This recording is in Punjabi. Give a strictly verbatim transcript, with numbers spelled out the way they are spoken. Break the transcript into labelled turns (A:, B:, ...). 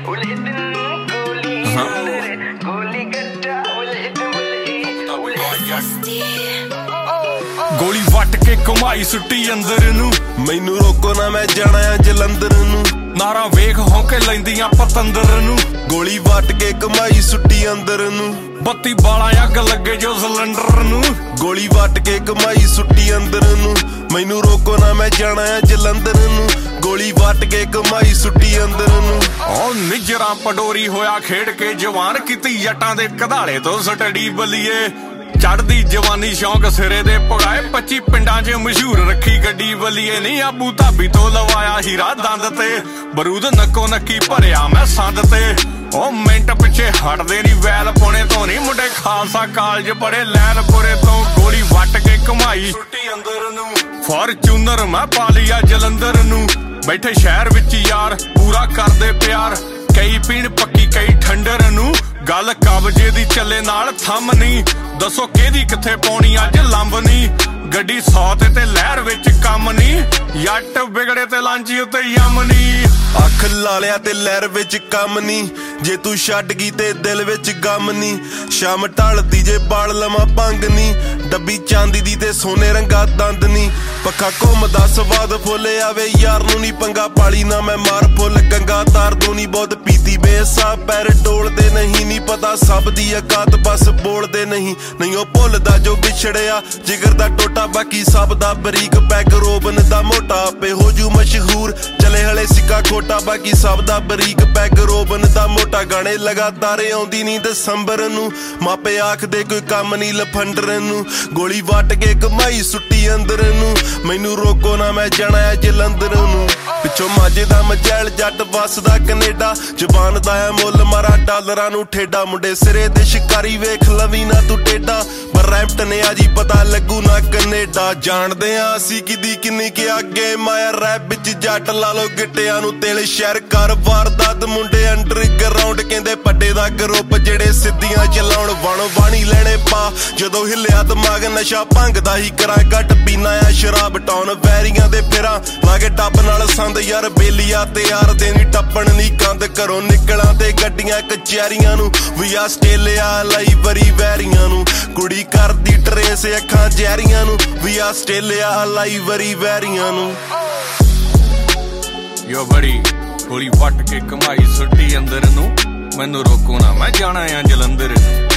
A: ਗੋਲੀ ਵੱਟ ਕੇ ਕਮਾਈ ਸੁੱਟੀ ਅੰਦਰ ਨੂੰ,
B: ਮੈਨੂੰ ਰੋਕੋ ਨਾ ਮੈਂ ਜਾਣਾ ਆ ਜਲੰਧਰ ਨੂੰ।
A: ਨਾਰਾ ਵੇਖ ਹੌਂਕੇ ਲੈਂਦੀਆਂ ਪਤੰਦਰ ਨੂੰ,
B: ਗੋਲੀ ਵੱਟ ਕੇ ਕਮਾਈ ਸੁੱਟੀ ਅੰਦਰ ਨੂੰ।
A: ਬੱਤੀ ਬਾਲਾਂ ਅੱਗ ਲੱਗੇ ਜੋ ਸਿਲੰਡਰ ਨੂੰ,
B: ਗੋਲੀ ਵੱਟ ਕੇ ਕਮਾਈ ਸੁੱਟੀ ਅੰਦਰ ਨੂੰ। ਮੈਨੂੰ ਰੋਕੋ ਨਾ ਮੈਂ ਜਾਣਾ ਆ ਜਲੰਧਰ ਨੂੰ, ਗੋਲੀ ਵੱਟ ਕੇ ਕਮਾਈ ਸੁੱਟੀ ਅੰਦਰ ਨੂੰ।
A: ਉਹ ਨਿਜਰਾਂ ਪਡੋਰੀ ਹੋਇਆ ਖੇਡ ਕੇ ਜਵਾਨ, ਕੀਤੀ ਜੱਟਾਂ ਦੇ ਕਧਾਲੇ ਤੋਂ ਸਟੱਡੀ ਬਲੀਏ। ਚੜਦੀ ਜਵਾਨੀ ਸ਼ੌਂਕ ਸਿਰੇ ਦੇ ਪਗਾਏ, ਪੱਚੀ ਪਿੰਡਾਂ 'ਚ ਮਸ਼ਹੂਰ ਰੱਖੀ ਗੱਡੀ ਬਲੀਏ। ਨਹੀਂ ਆਬੂ ਧਾਬੀ ਤੋਂ ਲਵਾਇਆ ਹੀਰਾ ਦੰਦ ਤੇ, ਬਰੂਦ ਨੱਕੋ ਨੱਕੀ ਭਰਿਆ ਮੈਂ ਸੰਦ ਤੇ। ਉਹ ਮਿੰਟ ਪਿੱਛੇ ਹਟਦੇ ਨੀ ਵੈਲ ਪੁਣੇ ਤੋਂ, ਨੀ ਮੁੰਡੇ ਖਾਲਸਾ ਕਾਲਜ ਬੜੇ ਲੈਲਪੁਰੇ ਤੋਂ। ਗੋਲੀ ਵੱਟ ਕੇ ਕਮਾਈ
B: ਸੁੱਟੀ ਅੰਦਰ ਨੂੰ,
A: ਫਾਰਚੂਨਰ ਮੈਂ ਪਾ ਲਿਆ ਜਲੰਧਰ ਨੂੰ। ਬੈਠੇ ਸ਼ਹਿਰ ਵਿੱਚ ਯਾਰ ਪੂਰਾ ਕਰਦੇ ਪਿਆਰ, ਕਈ ਪੀਣ ਪੱਕੀ ਕਈ ਠੰਡਰ ਨੂੰ। ਗੱਲ ਕਬਜੇ ਦੀ ਚੱਲੇ ਨਾਲ ਥੰਮ ਨੀ, ਦੱਸੋ ਕਿਹਦੀ ਕਿੱਥੇ ਪਾਉਣੀ ਅੱਜ ਲੰਬ ਨੀ। ਗੱਡੀ ਸੌ ਤੇ ਤੇ ਲਹਿਰ ਵਿੱਚ ਕੰਮ ਨੀ, ਜੱਟ ਵਿਗੜੇ ਤੇ ਲਾਂਚੀ ਉੱਤੇ ਯਮ ਨੀ।
B: ਅੱਖ ਲਾ ਲਿਆ ਤੇ ਲਹਿਰ ਵਿੱਚ ਕੰਮ ਨੀ, ਜੇ ਤੂੰ ਛੱਡ ਗਈ ਤੇ ਦਿਲ ਵਿੱਚ ਗਮ ਨੀ। ਸ਼ਾਮ ਢਲਦੀ ਜੇ ਬਾਲ ਲਵਾਂ ਭੰਗ ਨੀ, ਡੱਬੀ ਚਾਂਦੀ ਦੀ ਤੇ ਸੋਨੇ ਰੰਗਾ ਦੰਦ ਨੀ। ਪੱਖਾ ਘੁੰਮਦਾ ਸਵਾਦ ਫੁੱਲ ਆਵੇ ਯਾਰ ਨੂੰ ਨੀ ਪੰਗਾ, ਪਾਲੀ ਨਾ ਮੈਂ ਮਾਰ ਫੁੱਲ ਗੰਗਾ ਤਾਰ ਦੂ ਨੀ। ਬਹੁਤ ਪੀਤੀ ਬੇਸਾਬ ਪੈਰ ਡੋਲਦੇ ਨਹੀਂ, ਨੀ ਪਤਾ ਸਭ ਦੀ ਔਕਾਤ ਬਸ ਬੋਲਦੇ ਨਹੀਂ। ਨਹੀਂ ਉਹ ਭੁੱਲਦਾ ਜੋ ਵਿਛੜਿਆ ਜਿਗਰ ਦਾ ਟੋਟਾ, ਬਾਕੀ ਸਭ ਦਾ ਬਰੀਕ ਪੈਗ ਰੋਬਨ ਦਾ ਮੋਟਾ। ਆਪੇ ਹੋ ਜੂ ਮਸ਼ਹੂਰ ਚਲੇ ਹਲੇ ਸਿੱਕਾ ਖੋਟਾ, ਬਾਕੀ ਸਭ ਦਾ ਬਰੀਕ ਪੈਗ ਰੋਬਨ ਦਾ ਮੋਟਾ। ਗਾਣੇ ਲਗਾਤਾਰ ਆਉਂਦੀ ਨੀ ਦਸੰਬਰ ਨੂੰ, ਮਾਪੇ ਆਖਦੇ ਕੋਈ ਕੰਮ ਨੀ ਲਫੰਡਰ ਨੂੰ। ਗੋਲੀ ਵੱਟ ਕੇ ਕਮਾਈ ਸੁੱਟੀ ਅੰਦਰ ਨੂੰ, ਮੈਨੂੰ ਰੋਕੋ ਨਾ ਮੈਂ ਜਾਣਾ ਆ ਜਲੰਧਰ ਨੂੰ। ਪਿੱਛੋਂ ਮਾਝੇ ਦਾ ਮਚੈਲ ਜੱਟ ਵੱਸਦਾ ਕਨੇਡਾ, ਜ਼ਬਾਨ ਦਾ ਹੈ ਮੁੱਲ ਮਾਰਾ ਡਾਲਰਾਂ ਨੂੰ ਠੇਡਾ। ਮੁੰਡੇ ਸਿਰੇ ਦੇ ਸ਼ਿਕਾਰੀ ਵੇਖ ਲਵੀ ਨਾ ਤੂੰ ਟੇਡਾ, ਬਰੈਂਪਟਨ ਆ ਜੀ ਪਤਾ ਲੱਗੂ ਨਾ ਕਨੇਡਾ। ਜਾਣਦੇ ਆ ਅਸੀਂ ਕਿਦੀ ਕਿੰਨੀ ਕਿ ਅੱਗੇ ਮਾਇਆ ਰੈਪ ਵਿੱਚ ਜੱਟ ਲਾ ਲੋ ਗਿੱਟਿਆਂ ਨੂੰ ਤੇਲ। ਸ਼ਹਿਰ ਕਰ ਵਾਰਦਾਤ ਮੁੰਡੇ ਅੰਡਰ ਗਰਾਊਂਡ, ਕਹਿੰਦੇ ਪੱਡੇ ਦਾ ਗਰੁੱਪ ਜਿਹੜੇ ਸਿੱਧੀਆਂ ਚਲਾਉਣ। ਵਣ ਵਾਣੀ ਲੈਣੇ ਪਾ ਜਦੋਂ ਹਿੱਲਿਆ ਦਿਮਾਗ, ਨਸ਼ਾ ਭੰਗਦਾ ਹੀ ਕਰਾਂ ਘੱਟ ਪੀਨਾ ਆ ਸ਼ਰਾਬ। ਟਾਉਨ ਵੈਰੀਆਂ ਦੇ ਫਿਰਾਂ ਲਾ ਕੇ ਟੱਬ ਨਾਲ ਸੰਦ ਯਾਰ, ਬੇਲੀਆ ਤੇ ਯਾਰ ਦੇ ਨੀ ਟੱਪਣ ਨੀ ਕੰਧ। ਘਰੋਂ ਨਿਕਲਾਂ ਤੇ ਗੱਡੀਆਂ ਕਚਹਿਰੀਆਂ ਨੂੰ, ਵੀ ਆਸਟ੍ਰੇਲੀਆ ਲਈ ਵਰੀ ਵੈਰੀਆਂ ਨੂੰ। ਕੁੜੀ ਕਰਦੀ ਟਰੇਸ ਅੱਖਾਂ ਜ਼ਹਿਰੀਆਂ ਨੂੰ, ਵੀ ਆਸਟ੍ਰੇਲੀਆ ਲਈ ਵਰੀ ਵੈਰੀਆਂ ਨੂੰ।
A: ਯੋ ਬੜੀ ਗੋਲੀ ਵੱਟ ਕੇ ਕਮਾਈ ਸੁੱਟੀ ਅੰਦਰ ਨੂੰ, ਮੈਨੂੰ ਰੋਕੋ ਨਾ ਮੈਂ ਜਾਣਾ ਆ ਜਲੰਧਰ ਨੂੰ।